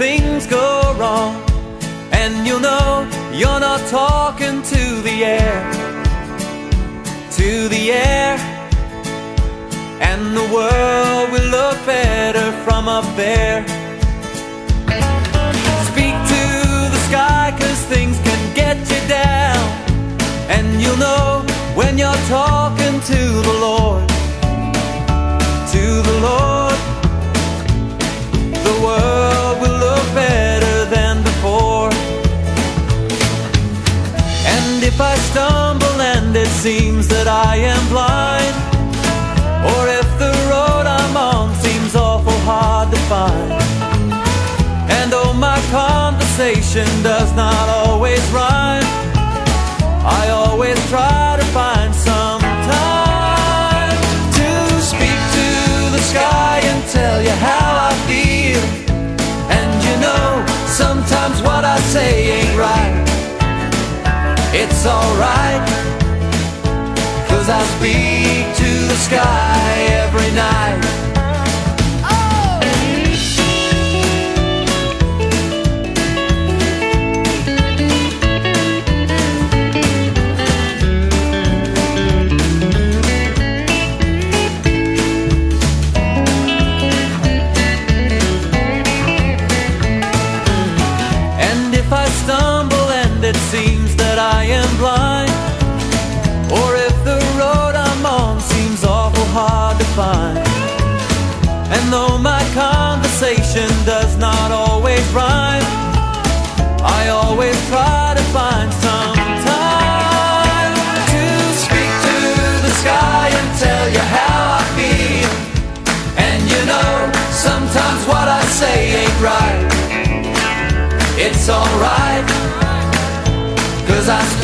things go wrong, and you'll know you're not talking to the air, to the air. And the world will look better from up there. Speak to the sky, 'cause things can get you down, and you'll know when you're talking to the Lord, to the Lord. The world will look better than before. And if I stumble and it seems that I am blind, or if the road I'm on seems awful hard to find, and oh, my conversation does not always rhyme, I always try to find some time to speak to the sky and tell you how I feel. And you know, sometimes what I say ain't right. It's alright, 'cause I speak to the sky every night. It seems that I am blind, or if the road I'm on seems awful hard to find, and though my conversation does not always rhyme, I always try to find some time to speak to the sky and tell you how I feel. And you know, sometimes what I say ain't right. It's alright, 'cause I